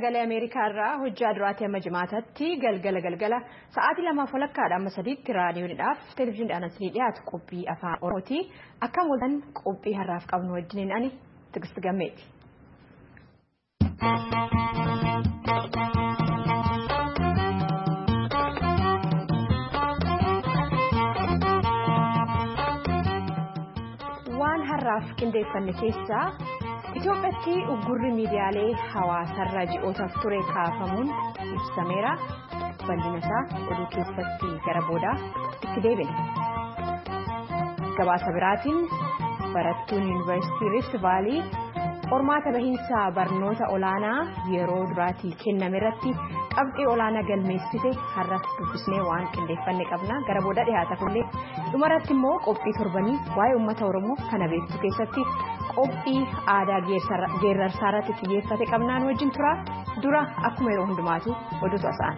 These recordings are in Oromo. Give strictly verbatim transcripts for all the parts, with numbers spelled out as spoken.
sagalee Ameerikaa irraa hojjaa duraatti amma jimaatatti galgala galgala sa'aatii lamaaf walakkaadha amma sadiitti raadiyoodhaaf televezyiiniidhaan asii dhiyaatu qophii afaan Oromooti. Akka mul'atan qophii har'aaf qabnu wajjiniin ani Tigist Gammeeti. Waan har'aaf qindeeffanne keessaa Itoophiyaatti uggurri miidiyaalee hawaasarra ji'ootaaf ture kaafamuun ibsameera. Bal'ina isaa oduu keessatti gara boodaa itti deebina. Gabaasa biraatiin barattuun yuunivarsiitii Rift Vaalii qormaata bahiinsa barnoota olaanaa yeroo duraatii kenname irratti qabxii olaanaa galmeessite har'a dubbisnee waan qindeeffanne qabna. Gara booda dhiyaata kullee dhumarratti immoo qophii torbanii waa'ee uummata Oromoo kana beektu keessatti qophii aadaa geerrarsaarratti xiyyeeffate qabnaan wajjin tura. Dura akkuma yeroo hundumaatu oduutu asa'an.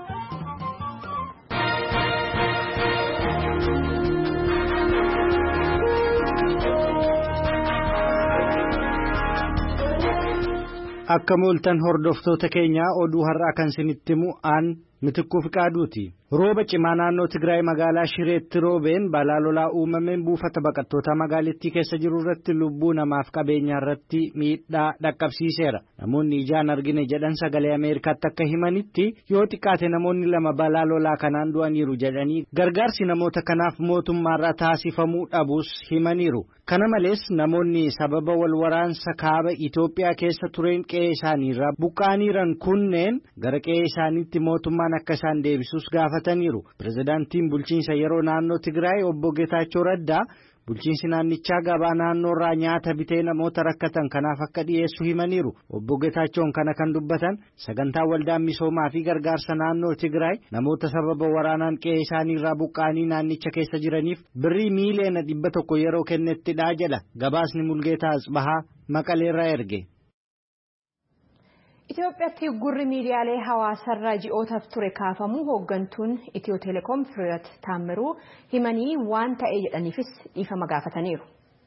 Akka mooltan hordoftoota keenya oduu har'aa kan isinitti himu aan Mitikkuu Fiqaaduuti. Rooba cimaa naannoo Tigraay magaalaa Shireetti roobeen balaa lolaa uumameen buufata baqattoota magaalittii keessa jiru irratti lubbuu namaaf qabeenya irratti miidhaa dhaqqabsiiseera. Namoonni ijaan argine jedhan sagalee Ameerikaatti akka himanitti yoo xiqqaate namoonni lama balaa lolaa kanaan du'aniiru jedhanii gargaarsi namoota kanaaf mootummaarraa taasifamuu dhabuus himaniiru. Kana malees namoonni sababa wal waraansa kaaba Itoophiyaa keessa tureen qe'ee isaaniirraa buqqaaniiran kunneen gara qe'ee isaaniitti mootummaan akka isaan deebisuus gaafataniiru. Pirezidaantiin bulchiinsa yeroo naannoo Tigraay obbo Geetaachoo Raddaa bulchiinsi naannichaa gabaa naannoorraa nyaata bitee namoota rakkatan kanaaf akka dhiyeessu himaniiru. Obbo Geetaachoon kana kan dubbatan sagantaa waldaan misoomaa fi gargaarsa naannoo Tigraay namoota sababa waraanaan qe'ee isaaniirraa buqqaanii naannicha keessa jiraniif birrii miiliyoona dhibba tokko yeroo kennettidha jedha. Gabaasni Mulgeetaa Asbahaa Maqaleerraa erge. Itoophiyaatti uggurri miidiyaalee hawaasarra ji'ootaaf ture kaafamuu hooggantuun Itiyoo Telekoom Fireewoot Taammiruu himanii waan ta'e jedhaniifis dhiifama gaafataniiru.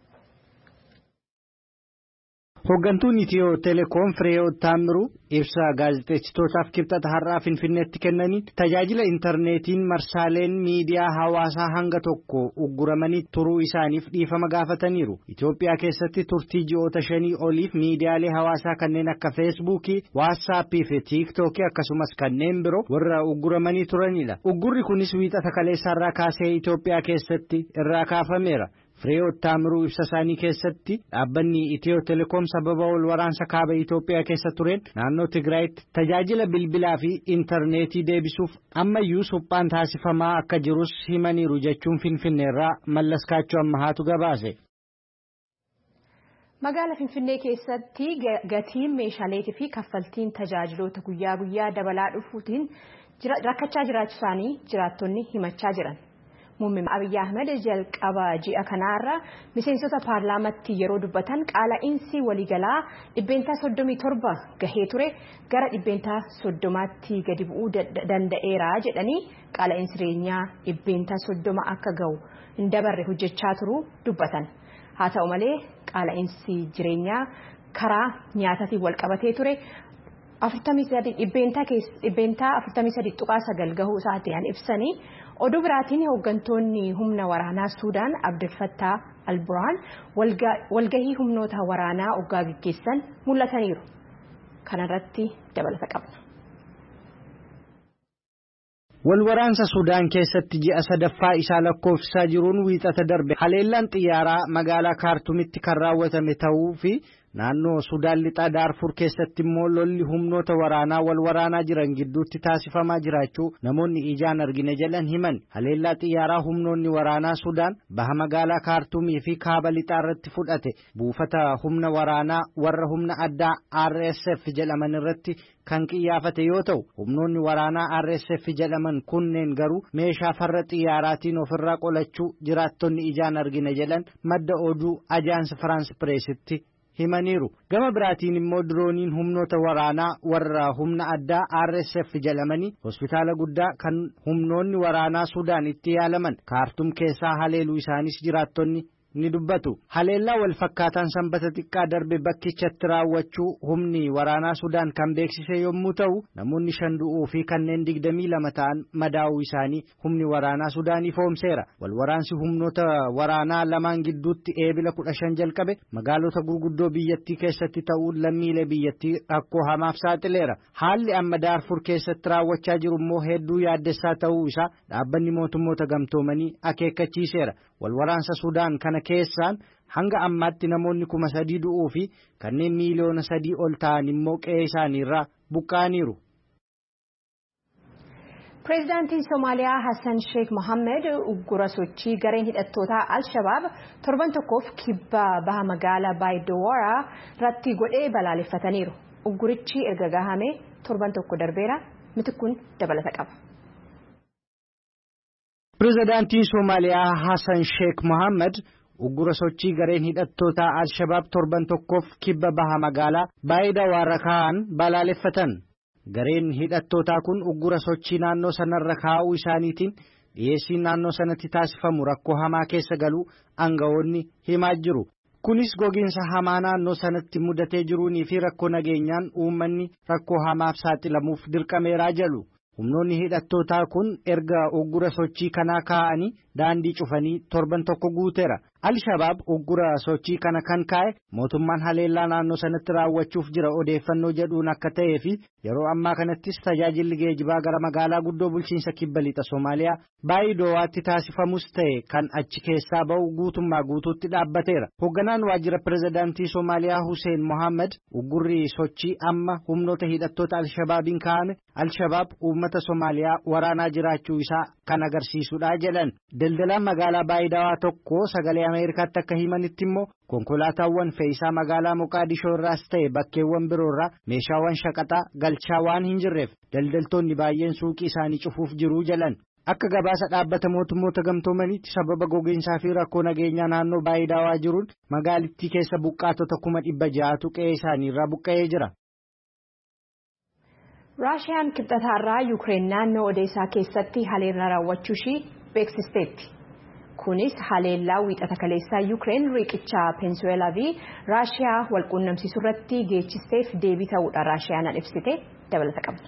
Hooggantuun Itiyoo Telekoom Fireewoot Taammiruu ibsa gaazexeessitootaaf kibxata har'aa Finfinneetti kennanii tajaajila intarneetiin marsaaleen miidiyaa hawaasaa hanga tokko ugguramanii turuu isaaniif dhiifama gaafataniiru. Itoophiyaa keessatti turtii ji'oota shanii oliif miidiyaalee hawaasaa kanneen akka Feesbuukii, Waatsaappii fi Tiiktookii akkasumas kanneen biroo warra ugguramanii turanidha. Uggurri kunis wiixata kaleessaarraa kaasee Itoophiyaa keessatti irraa kaafameera. Fireewoot Taammiruu ibsa isaanii keessatti dhaabbanni Itiyoo Telekoom sababa wal waraansa kaaba Itoophiyaa keessa tureen naannoo Tigraayitti tajaajila bilbilaa fi intarneetii deebisuuf ammayyuu suphaan taasifamaa akka jirus himaniiru jechuun Finfinneerraa Mallaskaachoo Ammahaatu gabaase. Magaalaa Finfinnee keessatti gatiin meeshaaleetii fi kaffaltiin tajaajiloota guyyaa guyyaa dabalaa dhufuutiin rakkachaa jiraachuu isaanii jiraattonni himachaa jiran. Muummeen Abiyyi Ahmed jalqaba ji'a kanaarra miseensota paarlaamaatti yeroo dubbatan qaala'insi waliigalaa dhibbeentaa soddomii torba gahee ture gara dhibbeentaa soddomaatti gadi bu'uu danda'eera jedhanii qaala'insi jireenyaa dhibbeentaa soddoma akka gahu hin dabarre hojjechaa turuu dubbatan. Haa ta'u malee qaala'insi jireenyaa karaa nyaataatiin wal qabatee ture afurtamii sadii dhibbeentaa afurtamii sadii tuqaa sagal gahuu isaatiin ibsanii. Oduu biraatiin hooggantoonni humna waraanaa Suudaan Abdel Fattah Al-Burhaan walgahii humnoota waraanaa hoggaa gaggeessan mul'ataniiru. Kanarratti dabalata qabna. Wal waraansa Suudaan keessatti ji'a sadaffaa isaa lakkoofsisaa jiruun wiixata darbe haleellaan xiyyaaraa magaalaa Kaartumitti kan raawwatame ta'uu fi naannoo Sudaan lixaa Daarfur keessatti immoo lolli humnoota waraanaa wal waraanaa jiran gidduutti taasifamaa jiraachuu namoonni ijaan argine jedhan himan. Haleellaa xiyyaaraa humnoonni waraanaa Sudaan baha magaalaa Kaartumii fi kaaba lixaa irratti fudhate buufata humna waraanaa warra humna addaa R S F jedhaman irratti kan qiyyaafate yoo ta'u humnoonni waraanaa R S F jedhaman kunneen garuu meeshaa farra xiyyaaraatiin ofirraa qolachuu jiraattonni ijaan argine jedhan madda oduu Ajaans Firaans Pireesitti himaniiru. Gama biraatiin immoo dirooniin humnoota waraanaa warra humna addaa R S F jedhamanii hospitaala guddaa kan humnoonni waraanaa Sudaan itti yaalaman Kaartum keessaa haleeluu isaanis jiraattonni ni dubbatu. Haleellaa wal fakkaataan sanbata xiqqaa darbe bakkichatti raawwachuu humni waraanaa Sudaan kan beeksise yommuu ta'u namoonni shan du'uu fi kanneen digdamii lama ta'an madaa'uu isaanii humni waraanaa Sudaan ifoomseera. Wal waraansi humnoota waraanaa lamaan gidduutti eebila kudha shan jalqabe magaalota gurguddoo biyyattii keessatti ta'uun lammiilee biyyattii rakkoo hamaaf saaxileera. Haalli amma Daarfur keessatti raawwachaa jiru immoo hedduu yaaddessaa ta'uu isaa dhaabbanni mootummoota gamtoomanii akeekkachiiseera. Wal waraansa Sudaan kana keessaan hanga ammaatti namoonni kuma sadii du'uu fi kanneen miiliyoona sadii ol ta'an immoo qe'ee isaaniirraa buqqa'aniiru. Pireezidaantiin Somaaliyaa Hassan Sheikh Mohammed uggura sochii gareen hidhattootaa Al-Shabaab torban tokkoof kibba baha magaalaa Baayidoowaraa irratti godhee balaaleffataniiru. Uggurichi erga gahamee torban tokko darbeera. Mitikkuun dabalata qaba. Pireezidaantiin Somaaliyaa Hassan Sheikh Mohammed uggura sochii gareen hidhattootaa Al-Shabaab torban tokkoof kibba baha magaalaa Baayidoowaraa kaa'an balaaleffatan. Gareen hidhattootaa kun uggura sochii naannoo sanarra kaa'uu isaaniitiin dhiyeessiin naannoo sanatti taasifamu rakkoo hamaa keessa galuu aangawoonni himaa jiru. Kunis gogiinsa hamaa naannoo sanatti mudatee jiruunii fi rakkoo nageenyaan uummanni rakkoo hamaaf saaxilamuuf dirqameeraa jedhu. Humnoonni hidhattootaa kun erga uggura sochii kanaa kaa'anii daandii cufanii torban tokko guuteera. Al-Shabaab uggura sochii kana kan kaa'e mootummaan haleellaa naannoo sanatti raawwachuuf jira odeeffannoo jedhuun akka ta'ee fi yeroo ammaa kanattis tajaajilli geejibaa gara magaalaa guddoo bulchiinsa kibba lixa Somaaliyaa Baayidoowaatti taasifamus ta'e kan achi keessaa ba'u guutummaa guutuutti dhaabbateera. Hoogganaan waajjira pireezidaantii Somaaliyaa Hussein Mohammed uggurri sochii amma humnoota hidhattoota Al-Shabaabiin kaa'ame Al-Shabaab uummata Somaaliyaa waraanaa jiraachuu isaa kan agarsiisudha jedhan. Daldalaan magaalaa Baayidoowaa tokko sagalee Ameerikaatti akka himanitti immoo konkolaataawwan fe'iisaa magaalaa Moqaadishoo irraas ta'e bakkeewwan biroorraa meeshaawwan shaqaxaa galchaa waan hin jirreef daldaltoonni baay'een suuqii isaanii cufuuf jiru jedhan. Akka gabaasa dhaabbata mootummoota gamtoomaniitti sababa gogiinsaa fi rakkoo nageenyaa naannoo Baayidoowaa jiruun magaalittii keessa buqqaatota kuma dhibba ja'atu qe'ee isaaniirraa buqqa'ee jira. Raashiyaan kibxataarraa Yuukireen naannoo Odeessaa keessatti haleellaa raawwachuu ishii beeksisteetti. Kunis haleellaa wiixata kaleessaa Yuukireen riqicha Peensuweelaa fi Raashiyaa wal quunnamsiisuu irratti geechisteef deebii ta'uudha Raashiyaan ibsite dabalata qabna.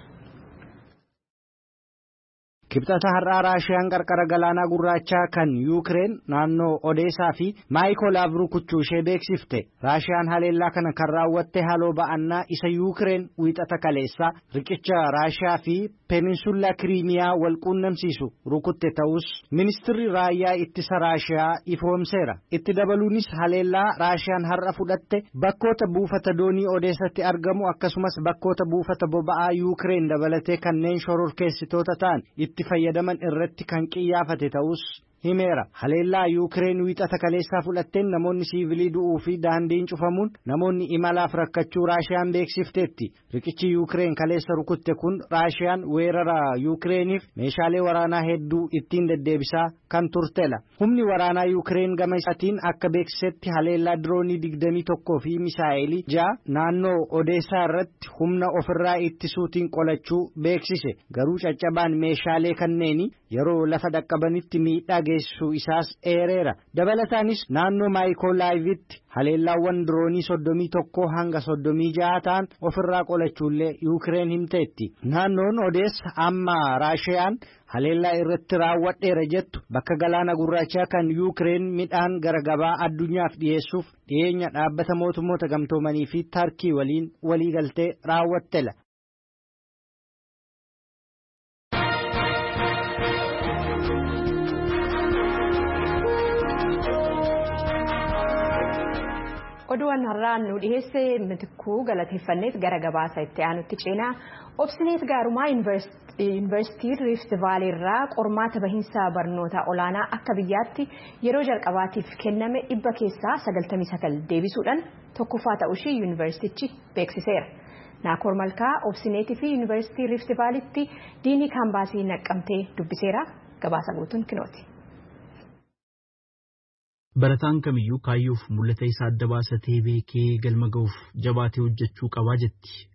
Kibxata har'aa Raashiyaan qarqara galaanaa gurraachaa kan Yuukireen naannoo Odeessaa fi Maayikoolaaf rukuchuu ishee beeksifte. Raashiyaan haleellaa kana kan raawwatte haaloo ba'annaa isa Yuukireen wiixata kaleessaa riqicha Raashiyaa fi Peninsula Kiriimiyaa wal quunnamsiisu rukutte ta'us ministirri raayyaa ittisa Raashiyaa ifoomseera. Itti dabaluunis haleellaa Raashiyaan har'a fudhatte bakkoota buufata doonii Odeessatti argamu akkasumas bakkoota buufata boba'aa Yuukireen dabalatee kanneen shororkeessitoota ta'an itti fayyadaman irratti kan qiyyaafate ta'us himeera. Haleellaa Yuukireen wiixata kaleessaa fudhatteen namoonni siivilii du'uu fi daandiin cufamuun namoonni imalaaf rakkachuu Raashiyaan beeksifteetti. Riqichi Yuukireen kaleessa rukutte kun Raashiyaan weerara Yuukireeniif meeshaalee waraanaa hedduu ittiin deddeebisaa kan turtela. Humni waraanaa Yuukireen gama isaatiin akka beeksisetti haleellaa diroonii digdamii tokkoo fi misaa'elii ja'a naannoo Odeessaa irratti humna ofirraa ittisuutiin qolachuu beeksise. Garuu caccabaan meeshaalee kanneenii yeroo lafa dhaqqabanitti miidhaa geessisuu isaas eereera. Dabalataanis naannoo Maayikoolaayivitti haleellaawwan diroonii soddomii tokkoo hanga soddomii ja'a ta'an ofirraa qolachuullee Yuukireen himteetti. Naannoon Odeessa amma Raashiyaan haleellaa irratti raawwadheera jettu bakka galaana gurraachaa kan Yuukireen midhaan gara gabaa addunyaaf dhiyeessuuf dhiyeenya dhaabbata mootummoota gamtoomanii fi Tarkii waliin waliigaltee raawwattela. Oduun har'aan nu dhiyeesse Mitikkuu galateeffanneet gara gabaasa itti aanutti ceenaa obsineet gaarumaa yuunivarsiitii Rift Vaalii irraa qormaata bahiinsa barnoota olaanaa akka biyyaatti yeroo jalqabaatiif kenname dhibba keessaa sagaltamii sagal deebisuudhaan tokkoffaa ta'uu ishii yuunivarsiitichi beeksiseera. Naakoor Malkaa obsineetii fi yuunivarsiitii Rift Vaaliitti diinii kaambaasii naqqamtee dubbiseera. Gabaasa guutuun kinooti. Barataan kamiyyuu kaayyoof mul'ata isaa adda baasatee beekee galma ga'uuf jabaatee hojjechuu qabaa jetti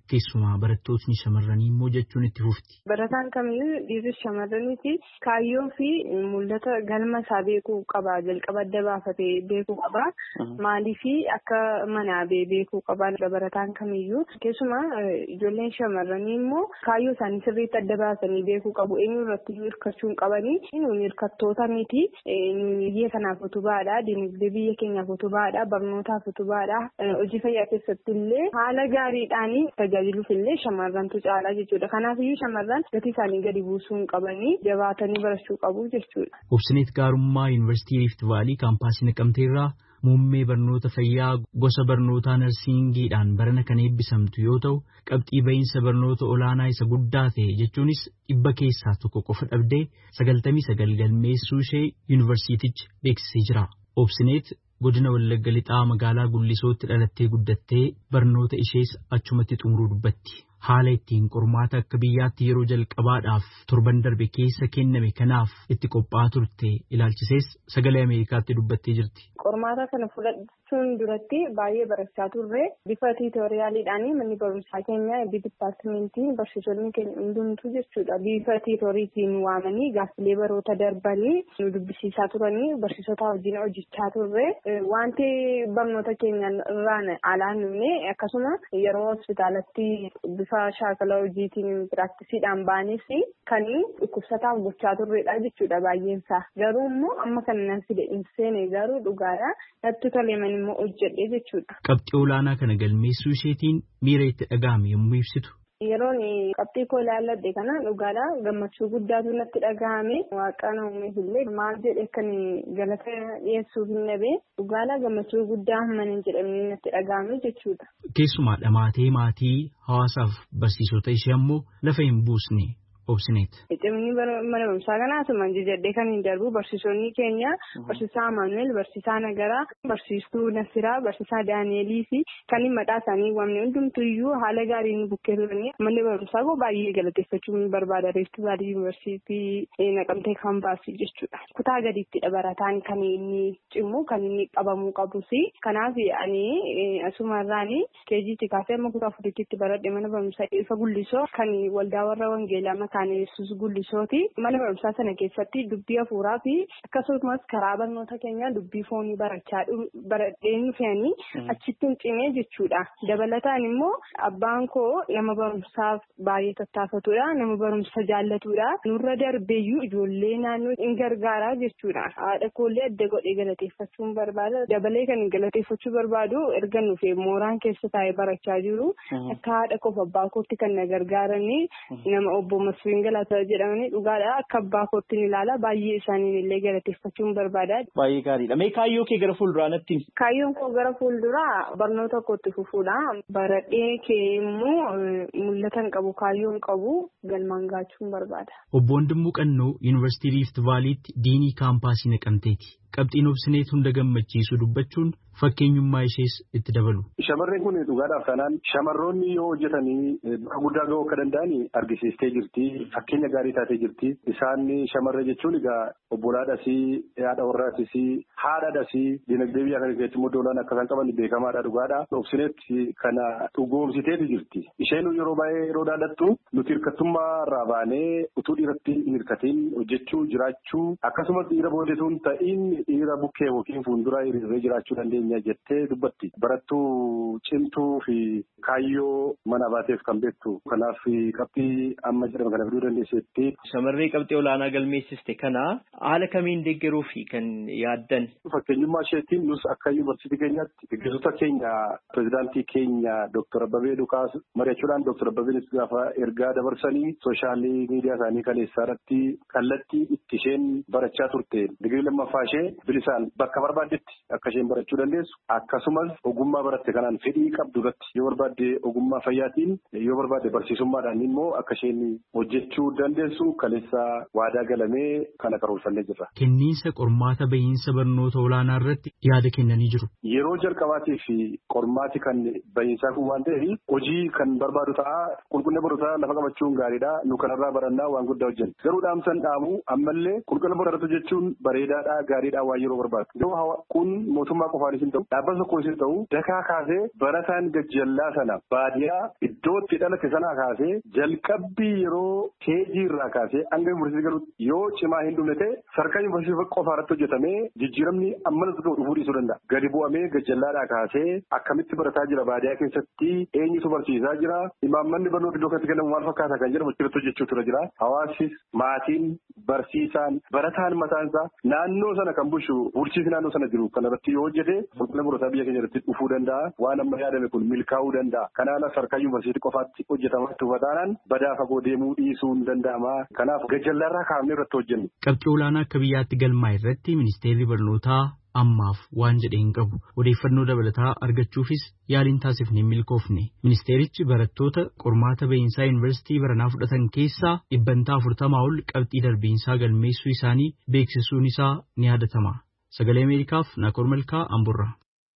keessumaa barattootni shamarranii immoo jechuun itti fufti. Barataan kamiyyuu dhiirri shamarraniiti kaayyoo fi mul'ata galma isaa beekuu qaba. Jalqaba adda baafatee beekuu qaba. Maaliif akka manaa beekuu qaba barataan kamiyyuu. Keessumaa ijoolleen shamarranii immoo kaayyoo isaanii sirriitti adda baasanii beekuu qabu. Eenyu irratti hirkachuu hin qabanii. Nuuni hirkattoota miti. Biyya kanaaf utubaadha. Dinagdee biyya keenyaaf utubaadha. Barnootaaf utubaadha. Hojii fayyaa keessatti illee haala gaariidhaan tajaajiluuf illee shamarrantu caalaa jechuudha. Kanaafiyyuu shamarran gatii isaanii gadi buusuu hin qabanii jabaatanii barachuu qabu jechuudha. Obsineet Gaarummaa Yuunivarsiitii Rift Vaalii kaampaasii Naqamteerraa muummee barnoota fayyaa gosa barnootaa narsiingiidhaan barana kan eebbisamtu yoo ta'u qabxii ba'iinsa barnoota olaanaa isa guddaa ta'e jechuunis dhibba keessaa tokko qofa dhabdee sagaltamii sagal galmeessuu ishee yuunivarsiitichi beeksisee jira. Obsineet godina Wallagga Lixaa magaalaa Gullisootti dhalattee guddattee barnoota ishees achumatti xumuruu dubbatti. Haala ittiin qormaata akka biyyaatti yeroo jalqabaadhaaf torban darbe keessa kenname kanaaf itti qophaa'aa turte ilaalchisees sagalee Ameerikaatti dubbattee jirti. Qormaata kana fudhachuun duratti baay'ee barachaa turre bifa tiitooriyaaliidhaan manni barumsaa keenya dipaartimentiin barsiisonni keenya hundumtuu jechuudha. Bifa tiitooriitiin waamanii gaaffilee baroota darbanii nu dubbisiisaa turanii barsiisota wajjin hojjechaa turre wanti barnoota keenya irraan alaan dhumne akkasuma yeroo hospitaalatti bifa shaakala hojiitiin piraktisiidhaan baanis kan dhukkubsataaf gochaa turredha jechuudha baay'eensaa. Garuu immoo amma kana nan fide hin seene garuu dhugaadha natti toleeman immoo hojjedhe jechuudha. Qabxii olaanaa kana galmeessuu isheetiin miira itti dhaga'ame yommuu ibsitu. Yeroon qabxii koo ilaalladhe kana dhugaadha gammachuu guddaatu natti dhaga'ame waaqaan uumeef illee maal jedhe kan galata dhiyeessuuf hin dhabe dhugaadha gammachuu guddaa hamman hin jedhamne natti dhaga'ame jechuudha. Keessumaa dhamaatee maatii hawaasaaf barsiisota ishee ammoo lafa hin buusne. Obsineet. Cimni mana barumsaa kanaa asumaan jajjadhee kan hin darbu barsiisonni keenya barsiisaa Amaanuel, barsiisaa Nagaraa, barsiistuu Nasiraa, barsiisaa Daani'elii fi kan maqaa isaanii waamne hundumtuyyuu haala gaariin bukkee turanii manni barumsaa koo baay'ee galateeffachuu ni barbaada. Rift Vaalii Yuunivarsiitii Naqamtee kaampaasii jechuudha. Kutaa gadiittidha barataan kan inni cimu kan inni qabamuu qabus. Kanaaf ani asumarraan keejiitti kaasee amma kutaa afuriitti baradhe mana barumsaa ifa Gullisoo kan waldaa warra wangeelaa Kan Yesuus Gullisooti. Mana barumsaa sana keessatti dubbii hafuuraa fi akkasumas karaa barnoota keenya dubbii foonii barachaa baradheen fe'anii achitti hin cimee jechuudha. Dabalataan immoo abbaan koo nama barumsaaf baay'ee tattaafatudha. Nama barumsa jaallatudha. Nurra darbeeyyuu ijoollee naannoo hin gargaaraa jechuudha. Haadha koollee adda godhee galateeffachuun barbaada. Dabalee kan galateeffachuu barbaadu erga nuufee mooraan keessa taa'ee barachaa jiru. Akka haadha koof abbaa kootti kan na gargaaranii nama obbo Masfiin Galaataa jedhamanii dhugaadha akka abbaa kootti ilaala baay'ee isaaniin illee galateeffachuun barbaada. Baay'ee gaariidha. Mee kaayyoo kee gara fuulduraa natti himi? Kaayyoon koo gara fuulduraa barnoota kootti fufuudha. Baradhee kee immoo mul'ata hin qabu kaayyoo hin qabu galmaan gaachuun barbaada. Obbo Wandimmoo Qannoo Yuunivarsiitii Rift Vaaliitti diinii kaampaasii Naqamteeti. Qabxiin Obsineet hunda gammachiisu dubbachuun fakkeenyummaa ishees itti dabalu. Shamarreen kun dhugaadhaaf kanaan shamarroonni yoo hojjetanii bakka guddaa ga'uu akka danda'an argisiistee jirti. Fakkeenya gaarii taatee jirti. Isaan shamarree jechuun egaa obbolaadhasii, haadha warraasisii, haadhaadhasii, dinagdee biyya kana keessatti immoo doolaan akka isaan qaban beekamaadha dhugaadha. Obsineet kana dhugoomsiteeti jirti. Isheen yeroo baay'ee yeroo dhaadattu nuti hirkattummaa irraa baanee utuu dhiiratti hin hirkatiin hojjechuu jiraachuu akkasumas dhiira boodetuun ta'iin dhiira bukkee yookiin fuuldura hiriiree jiraachuu dandeenya jettee dubbatti. Barattuu cimtuu fi kaayyoo mana baateef kan beektu. Kanaaf qabxii amma jedhama kana fiduu dandeessetti. Shamarree qabxii olaanaa galmeessiste kana haala kamiin deeggaruu fi kan yaaddan? Fakkeenyummaa isheetiin nus akka yuunivarsiitii keenyaatti gaggeessota keenya pirezidaantii keenya Dooktar Abbabee Dukaas mari'achuudhaan Dooktar Abbabeenis gaafa ergaa dabarsanii soshaalii miidiyaa isaanii kaleessaa irratti kallattii itti isheen barachaa turte. Digirii lammaffaa ishee bilisaan bakka barbaaddetti akka isheen barachuu dandeessu akkasumas ogummaa baratte kanaan fedhii qabdu irratti yoo barbaadde ogummaa fayyaatiin yoo barbaadde barsiisummaadhaan immoo akka isheen hojjechuu dandeessu kaleessaa waadaa galamee kana karoorfate. xiyyeeffannee jirra. Kenniinsa qormaata bahiinsa barnoota olaanaa irratti yaada kennanii jiru. Yeroo jalqabaatii fi qormaati kan bahiinsaa kun waan ta'eef hojii kan barbaadu ta'a qulqullina barnootaa lafa qabachuun gaariidha nu kanarraa barannaa waan guddaa hojjenna. Garuu dhaamsan dhaamu ammallee qulqullina barnootaa jechuun bareedaadha gaariidha waan yeroo barbaadu. Yoo kun mootummaa qofaanis hin ta'u dhaabbata tokko hin ta'u dakaa kaasee barataan gajjallaa sana baadiyaa iddootti dhalate sana kaasee jalqabbii yeroo keejii irraa kaasee hanga yuunivarsiitii galuutti yoo cimaa hin dhumne ta'e sarkaa yuunivarsiitii qofaa irratti hojjetamee jijjiiramni ammanas dhufuu dhiisuu danda'a. Gadi bu'amee gajjallaadhaa kaasee akkamitti barataa jira baadiyaa keessatti eenyutu barsiisaa jira imaammanni barnoota iddoo kanatti kennamu maal fakkaata kan jedhamu irratti hojjechuutu jira. Hawaasis maatiin barsiisaan barataan mataan isaa naannoo sana kan bulchu bulchiinsi naannoo sana jiru kan irratti yoo hojjete qulqullina barnootaa biyya keenya irratti dhufuu danda'a. Waan amma yaadame kun milkaa'uu danda'a. Kanaaf sarkaa yuunivarsiitii qofaatti hojjetamaa tufataan badaa fagoo deemuu dhiisuu hin danda'ama. Kanaaf gajjallaarraa kaafnee irratti hojjennu. Qabxii olaanaa akka biyyaatti galmaa irratti ministeerri barnootaa ammaaf waan jedhee hin qabu. Odeeffannoo dabalataa argachuufis yaaliin taasifnee milkoofne. Ministeerichi barattoota qormaata bahiinsaa yuunivarsiitii baranaa fudhatan keessaa dhibbantaa afurtamaa ol qabxii darbiinsaa galmeessuu isaanii beeksisuun isaa ni yaadatama. Sagalee Ameerikaaf Naakoor Malkaa Amburraa.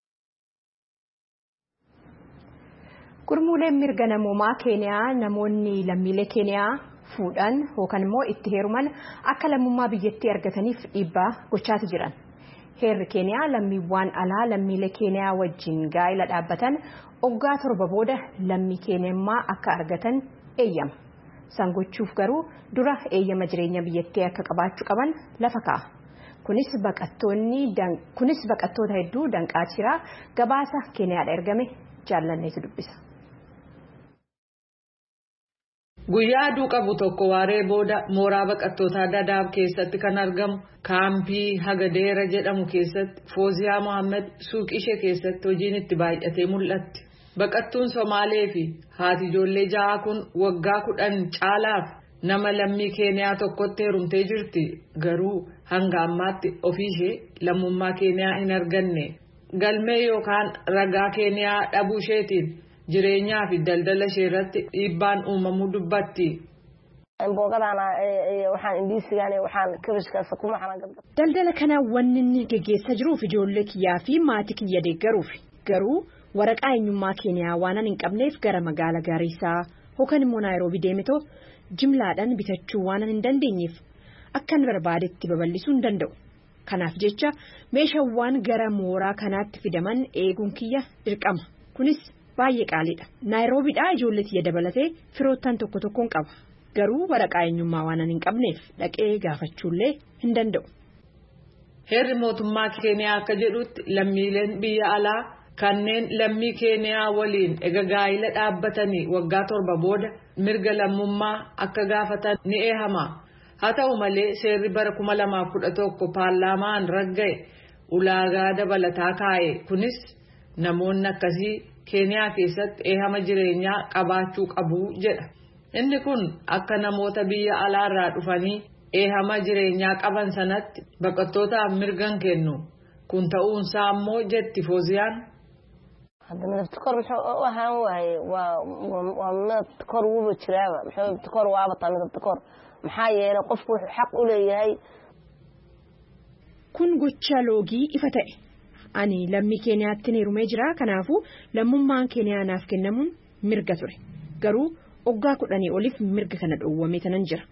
Gurmuuleen mirga namoomaa Keeniyaa namoonni lammiilee Keeniyaa fuudhan yookaan immoo itti heeruman akka lammummaa biyyattii argataniif dhiibbaa gochaati jiran. Heerri Keeniyaa lammiiwwan alaa lammiilee Keeniyaa wajjin gaa'ila dhaabbatan waggaa torba booda lammii Keeniyummaa akka argatan eeyyama. San gochuuf garuu dura eeyyama jireenya biyyattii akka qabaachuu qaban lafa kaa'a. Kunis baqattoonni kunis baqattoota hedduu danqaachiraa gabaasa Keeniyaadha ergame jaallanneetu dubbisa. Guyyaa aduu qabu tokko waaree booda mooraa baqattootaa Dadaab keessatti kan argamu kaampii Hagadeera jedhamu keessatti Fooziyaa Mohaammed suuqii ishee keessatti hojiin itti baay'atee mul'atti. Baqattuun Somaalee fi haati ijoollee ja'a kun waggaa kudhan caalaaf nama lammii Keeniyaa tokkotti heerumtee jirti. Garuu hanga ammaatti ofii ishee lammummaa Keeniyaa hin arganne. Galmee yookaan ragaa Keeniyaa dhabuu isheetiin jireenyaa fi daldala ishee irratti dhiibbaan uumamuu dubbatti. Daldala kana wanni inni geggeessaa jiruuf ijoollee kiyyaa fi maatii kiyya deeggaruuf garuu waraqaa eenyummaa Keeniyaa waan hin qabneef gara magaalaa Gaarisaa yookaan immoo Naayiroobii deemetoo jimlaadhaan bitachuu waan hin dandeenyeef akkan barbaadetti babal'isuu hin danda'u. Kanaaf jecha meeshaawwan gara mooraa kanaatti fidaman eeguun kiyya dirqama. Kunis baay'ee qaaliidha. Naayiroobiidhaa ijoollee kiyya dabalatee firoottan tokko tokkoon qaba. Garuu waraqaa eenyummaa waan hin qabneef dhaqee gaafachuullee hin danda'u. Heerri mootummaa Keeniyaa akka jedhutti lammiileen biyya alaa kanneen lammii Keeniyaa waliin ega gaa'ila dhaabbatanii waggaa torba booda mirga lammummaa akka gaafatan ni eehama. Haa ta'u malee seerri bara kuma lamaaf kudha tokko paarlaamaan ragga'e ulaagaa dabalataa kaa'e. Kunis namoonni akkasii Keeniyaa keessatti eehama jireenyaa qabaachuu qabu jedha. Inni kun akka namoota biyya alaarraa dhufanii eehama jireenyaa qaban sanatti baqattootaaf mirgan kennu. Kun ta'uunsaa ammoo jetti Fooziyaan. Kun gocha loogii ifa ta'e. Ani lammii Keeniyaatti heerumee jira. Kanaafuu lammummaan Keeniyaa naaf kennamuun mirga ture. Garuu waggaa kudhanii oliif mirga kana dhoowwamee tanan jira.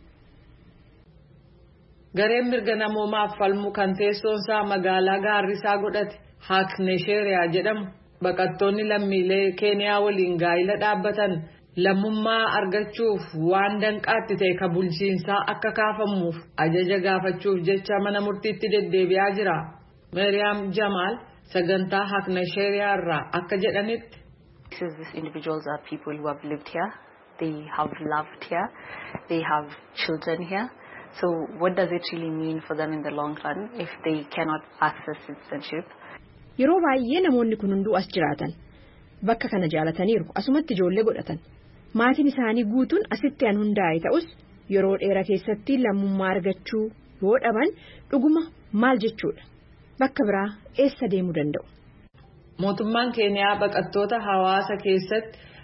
Gareen mirga namoomaaf falmu kan teessoonsaa magaalaa Gaarisaa godhate Haaknesheeriyaa jedhamu baqattoonni lammiilee Keeniyaa waliin gaa'ila dhaabbatan lammummaa argachuuf waan danqaatti ta'e ka bulchiinsaa akka kaafamuuf ajaja gaafachuuf jecha mana murtiitti deddeebi'aa jira. Mariam Jamal sagantaa Haaknesheeriyaa irraa akka jedhanitti. These individuals are people who have lived here, they have loved here, they have children here. So what does it really mean for them in the long run if they cannot access citizenship? Yeroo baay'ee namoonni kun hunduu as jiraatan bakka kana jaalataniiru asumatti ijoollee godhatan maatiin isaanii guutuun asitti an hundaa'e ta'us yeroo dheeraa keessatti lammummaa argachuu yoo dhaban dhuguma maal jechuudha bakka biraa eessa deemuu danda'u. Mootummaan Keeniyaa baqattoota hawaasa keessatti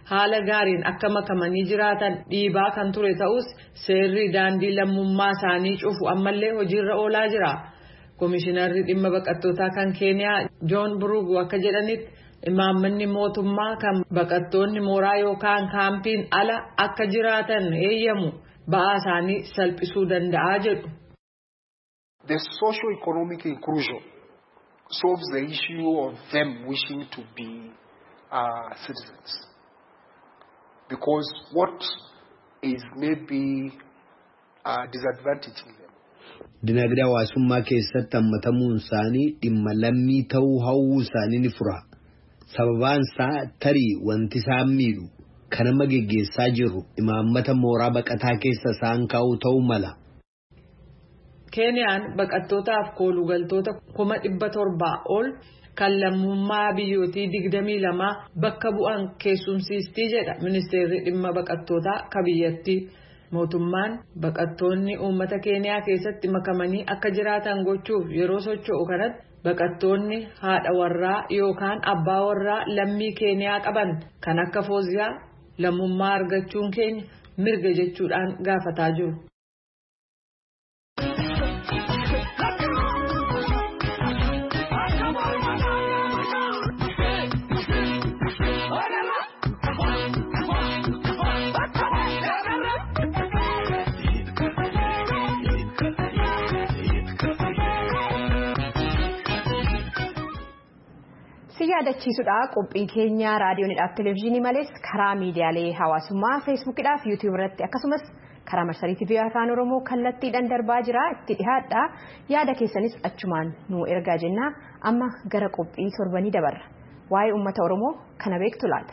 haala gaariin akka makamanii jiraatan dhiibaa kan ture ta'us seerri daandii lammummaa isaanii cufu ammallee hojiirra oolaa jira. Komishinarri dhimma baqattootaa kan Keeniyaa Joon Burugu akka jedhanitti imaammanni mootummaa kan baqattoonni mooraa yookaan kaampiin ala akka jiraatan eeyyamu ba'aa isaanii salphisuu danda'a jedhu. The socio-economic inclusion solves the issue of them wishing to be uh, citizens. Because what is maybe uh, disadvantaging them. Dinagdee hawaasummaa keessatti hammatamuun isaanii dhimma lammii ta'uu hawwuu isaanii ni fura. Sababaan isaa tarii wanti isaan miidhu kan amma geggeessaa jiru imaammata mooraa baqataa keessa isaan kaa'u ta'uu mala. Keeniyaan baqattootaaf koolugaltoota kuma dhibba torbaa ol kan lammummaa biyyootii digdamii lamaa bakka bu'an keessumsiistii jedha ministeerri dhimma baqattootaa ka biyyattii. Mootummaan baqattoonni uummata Keeniyaa keessatti makamanii akka jiraatan gochuuf yeroo socho'u kanatti baqattoonni haadha warraa yookaan abbaa warraa lammii Keeniyaa qaban kan akka Fooziyaa lammummaa argachuun keenya mirga jechuudhaan gaafataa jiru. yaadachiisudha qophiin keenya raadiyoonidhaaf televezyiinii malees karaa miidiyaalee hawaasummaa feesbuukidhaaf yuutiyuub irratti akkasumas karaa marsarii tiivii afaan oromoo kallattiidhaan darbaa jira itti dhihaadha yaada keessanis achumaan nu ergaa jenna amma gara qophii torbanii dabarra waa'ee uummata oromoo kana beektu laata.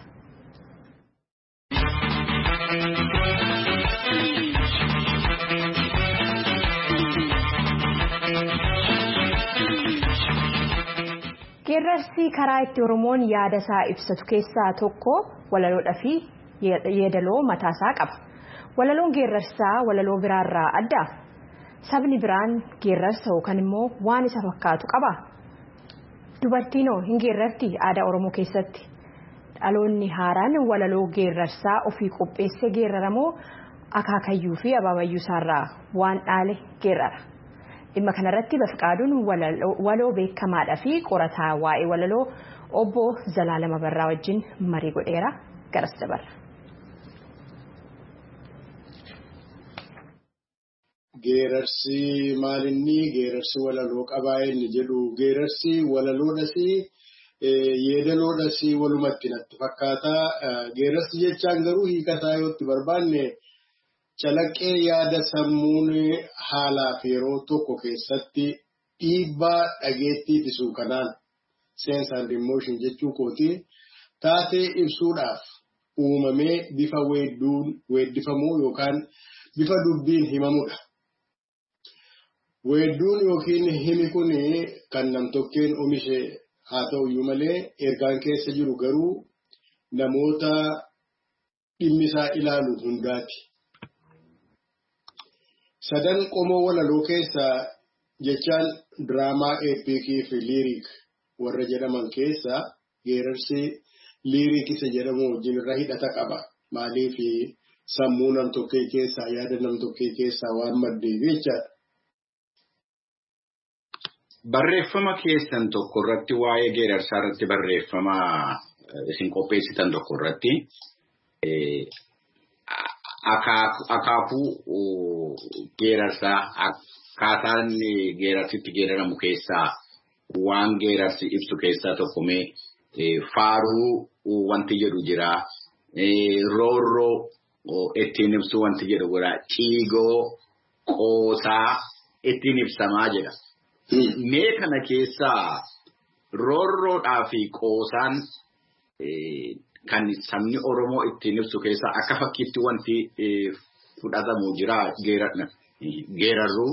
Geerrarsi karaa itti Oromoon yaada isaa ibsatu keessaa tokko walaloodhaa fi yeedaloo mataasaa qaba. Walaloon geerrarsaa walaloo biraarraa adda. Sabni biraan geerrarsa yookaan immoo waan isa fakkaatu qaba. Dubartiinoo hin geerrarti aadaa Oromoo keessatti. Dhaloonni haaraan walaloo geerrarsaa ofii qopheessee geerraramoo akaakayyuu fi abaabayyuu isaarraa waan dhaale geerrara. Dhimma kanarratti Bafqaaduun waloo beekamaadhaa fi qorataa waa'ee walaloo obbo Zalaalama Barraa wajjin marii godheera garas dabarra. Geerarsi maalinni geerarsi walaloo qabaa inni jedhu geerarsi walaloodhas yeedaloodhas walumatti natti fakkaata. Geerarsi jechaan garuu hiikasaa yoo itti barbaanne. Calaqqee yaada sammuun haalaa fi yeroo tokko keessatti dhiibbaa dhageettii ibsuu kanaan sense and emotion jechuu kooti taatee ibsuudhaaf uumamee bifa weedduun weeddifamuu yookaan bifa dubbiin himamudha. Weedduun yookiin himi kun kan namtokkeen oomishe haa ta'uyyuu malee ergaan keessa jiru garuu namoota dhimmisaa ilaalu hundaati. Sadan qomoo walaloo keessa jechaan diraamaa eepikii fi liiriik warra jedhaman keessa geerarsi liiriik isa jedhamu wajjin irra hidhata qaba. Maaliif sammuu nam-tokkee keessaa yaada nam-tokkee keessaa waan maddeef jechaadha. Barreeffama keessan tokko irratti waa'ee geerarsaa irratti barreeffama isin qopheessitan tokko irratti akaakuu geerarsaa akkaataan geerarsitti geeraramu keessaa waan geerarsi ibsu keessaa tokko mee faaruu wanti jedhu jira. Roorroo ittiin ibsu wanti jedhu jira. Ciigoo qoosaa ittiin ibsamaa jedha. Mee kana keessaa roorroodhaa fi qoosaan kan sabni Oromoo ittiin ibsu keessaa akka fakkiitti wanti fudhatamu jira geerarruu.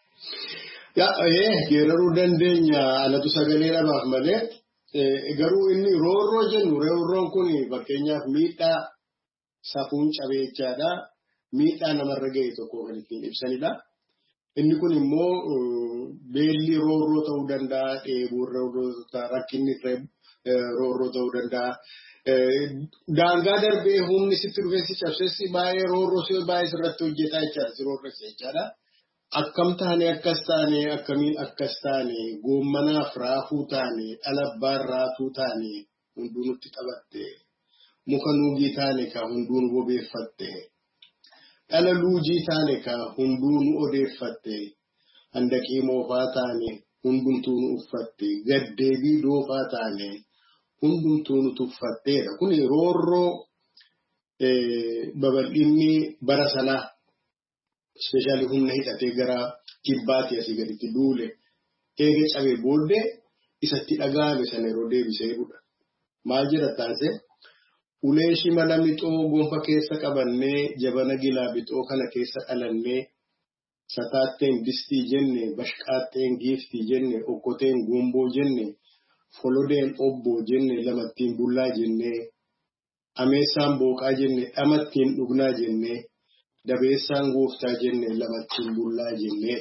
Geeraruu dandeenya alatu sagalee dhabaaf malee garuu inni roorroo jennu roorroon kun fakkeenyaaf miidhaa safuun cabeechaadha. Miidhaa namarra ga'e tokko kan ittiin ibsanidha. Inni kun immoo beelli roorroo ta'uu danda'a, dheebuun roorroo ta'uu danda'a, rakkinni roorroo ta'uu danda'a. daangaa darbee humni sitti dhufee si cabsessi baay'ee roorroo si baay'ee sirratti hojjetaa jechaadha si roorressa jechaadha. Akkam taane akkas taane akkamiin akkas taane goommanaaf raafuu taane dhalabbaan raatuu taane hunduu nutti taphatte muka nuugii taane ka hunduu nu bobeeffatte dhala luujii taane ka hunduu nu odeeffatte handaqii moofaa taane hundumtuu nu uffatte gaddeebii doofaa taane hundumtuu nu tuffatteedha. Kun roorroo babal'inni bara sanaa ispeeshaalii humna hidhatee gara kibbaatti asii gaditti duule eega cabee booddee isatti dhaga'ame sana yeroo deebisee jedhudha. Maal jedha taasise ulee shimala mixoo gonfa keessa qabannee jabana gilaa bixoo kana keessa dhalannee sataatteen distii jenne bashqaatteen giiftii jenne okkoteen gomboo jenne folodeen obboo jenne lamattiin bullaa jenne ameessaan booqaa jenne dhamattiin dhugnaa jenne dabeessaan gooftaa jenne lamattiin bullaa jenne.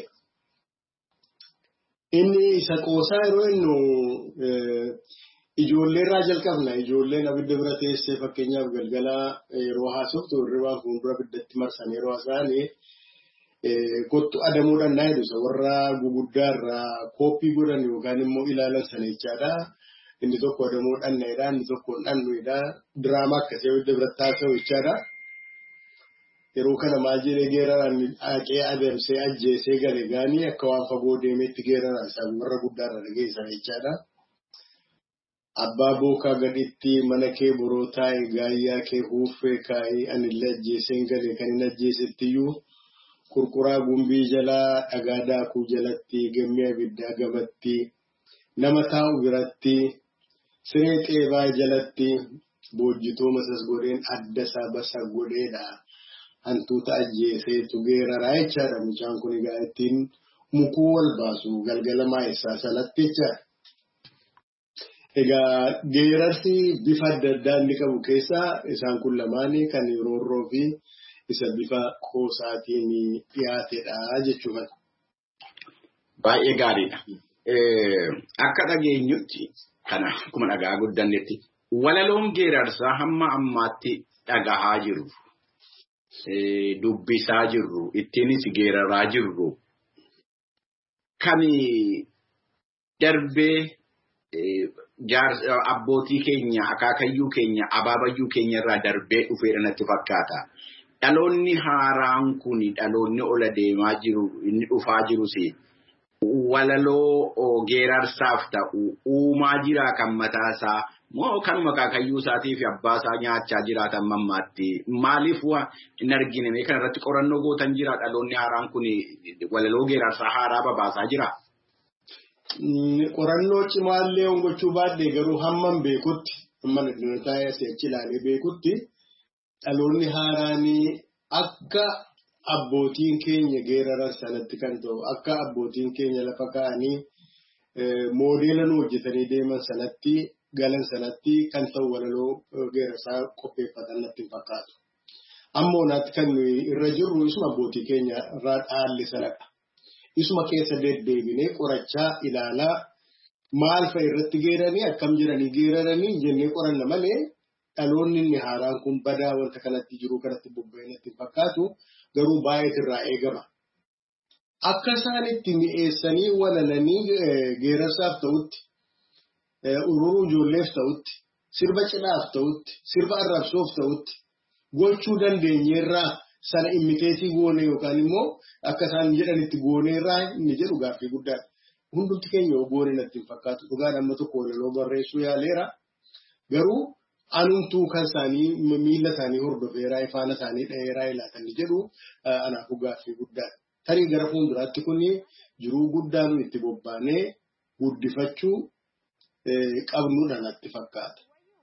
Inni isa qoosaa yeroo innu ijoollee irraa jalqabna. Ijoolleen abidda bira teessee fakkeenyaaf galgalaa yeroo haasoftu hirribaan fuuldura abiddatti marsan yeroo haasa'anii kottu adamuudhaan naa jedhu warra guguddaa irraa kooppii godhan yookaan immoo ilaalan sana jechaadha. Inni tokko adamuudhaan naayidha, inni tokko dhannuudha. Diraamaa akkasii abidda biratti haasa'u jechaadha. Yeroo kana maal jedhee geeraraan haqee adamsee ajjeesee gale gaanii akka waan fagoo deemeetti geeraraan isaan warra guddaarra dhageessan jechaadha. Abbaa bookaa gaditti mana kee boroo taa'e gaayyaa kee huuffee kaa'ee anillee ajjeeseen gale kan hin ajjeesettiyyuu kurkuraa gumbii jalaa dhagaa daakuu jalatti gammee abiddaa gabatti nama taa'u biratti siree xeebaa jalatti boojjitoo masas godheen adda isaa basa godheedha. Hantuuta ajjeeseetu geeraraa jechaadha. Mucaan kun egaa ittiin mukuu wal baasu galgala maayessaa sanatti jechaadha. Egaa geerarsi bifa adda addaa inni qabu keessaa isaan kun lamaanii kan roorroo fi isa bifa qoosaatiin dhiyaatedha jechuudha. Baay'ee gaariidha. Akka dhageenyutti kana akkuma dhagaa guddannetti walaloon geerarsaa hamma ammaatti dhagahaa jiru. Dubbisaa jirru ittiinis geeraraa jirru kan darbee abbootii keenya akaakayyuu keenya abaabayyuu keenya irraa darbee dhufeedha natti fakkaata. Dhaloonni haaraan kun dhaloonni ola deemaa jiru inni dhufaa jirus walaloo geerarsaaf ta'u uumaa jira kan mataasaa. Moo kanuma akaakayyuu isaatii fi abbaa isaa nyaachaa jiraatan mammaatti maaliif waa hin argine kana irratti qorannoo gootan jira dhaloonni haaraan kun walaloo geerarsaa haaraa babaasaa jira. Qorannoo cimaallee gochuu baadhee garuu hammam beekutti hamman addunyaa asii achi ilaalee beekutti dhaloonni haaraanii akka abbootiin keenya geeraran sanatti kan ta'u akka abbootiin keenya lafa kaa'anii moodeela nu hojjetanii deeman sanatti. Galan sanatti kan ta'u walaloo geerarsaa qopheeffatan natti fakkaatu. Ammoo naatti kan irra jirru isuma abbootii keenya irraa dhaalle sanadha. Isuma keessa deddeebinee qorachaa ilaalaa maal fa'a irratti geeranii akkam jiranii geeraranii jennee qoranna malee dhaloonni inni haaraan kun badaa wanta kanatti jiru kanatti bobba'ee natti fakkaatu garuu baay'ee irraa eegama. Akka isaan itti mi'eessanii walalanii geerarsaaf ta'utti. Ururuu ijoolleef ta'utti, sirba cidhaaf ta'utti, sirba arrabsoof ta'utti gochuu dandeenyeerraa sana immiteetii goone yookaan immoo akka isaan jedhanitti gooneerraa inni jedhu gaaffii guddaadha. Hundumti keenya goone natti hin fakkaatu. Dhugaan amma tokko walaloo barreessuu yaaleera. Garuu anumtuu kan isaanii miila isaanii hordofeeraa ifaana isaanii dhaheeraa ilaatan jedhu anaafuu gaaffii guddaadha. Tarii gara fuulduraatti kun jiruu guddaa nu itti bobbaanee guddifachuu qabnuudha natti fakkaata.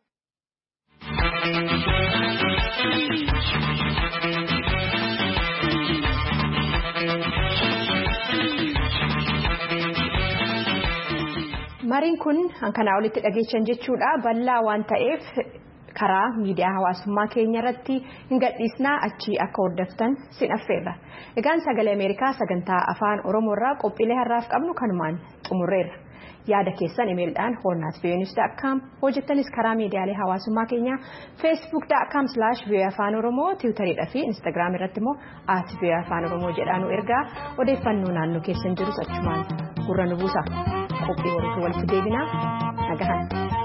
Mariin kun hankanaa olitti dhageechan jechuudha. Bal'aa waan ta'eef karaa miidiyaa hawaasummaa keenya irratti hin gadhiisnaa achi akka hordoftan sin affeerra. Egaan sagalee Ameerikaa sagantaa afaan Oromoo irraa qophiilee har'aaf qabnu kanumaan xumurreerra. yaada keessan imeelidhaan horn at v o a news dot com hojjettanis karaa miidiyaalee hawaasummaa keenyaa facebook dot com slash v o a afaan oromoo tiwutarii fi instagram irratti immoo at v o a afaan oromoo jedhaanu ergaa odeeffannoo naannoo keessan jirus achumaan gurra nu buusa qophii walitti walitti deebinaa nagahan.